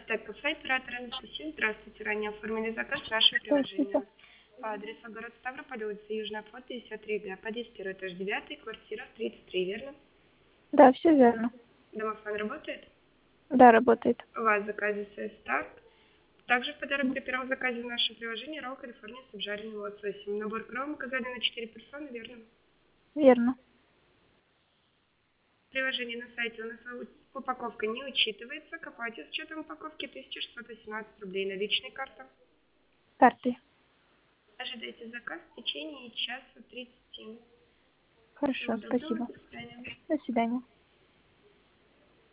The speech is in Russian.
Так, кафе, оператор Анастасия. Здравствуйте. Ранее оформили заказ в нашем Здравствуйте. приложении. По адресу город Ставрополь, улица Южная Флот, 53Г. Подъезд 1, этаж 9, квартира 33, верно? Да, все верно. Домофон работает? Да, работает. У вас в заказе соус старт. Также в подарок при первом заказе в нашем приложении ролл Калифорния с обжаренным лососем. Набор кром указали на 4 персоны, верно? Верно. Приложение на сайте у нас упаковка не учитывается. К оплате с учетом упаковки 1618 рублей. Наличная карта. Картой. Ожидайте заказ в течение часа 30. Всего Хорошо, доброго, спасибо. до свидания. До свидания.